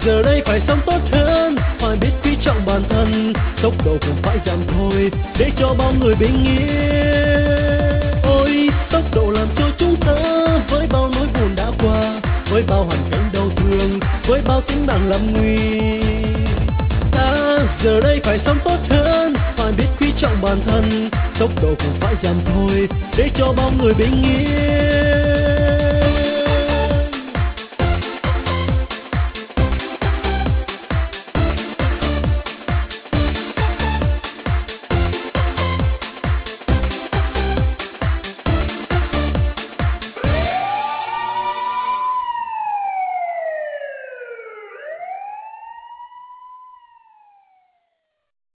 giờ đây phải sống tốt hơn, phải biết quý trọng bản thân, tốc độ cũng phải giảm thôi để cho bao người bình yên. Ôi tốc độ làm cho chúng ta với bao nỗi buồn đã qua, với bao hoàn cảnh đau thương, với bao tính mạng lâm nguy. Ta giờ đây phải sống tốt hơn, phải biết quý trọng bản thân, tốc độ cũng phải giảm thôi để cho bao người bình yên.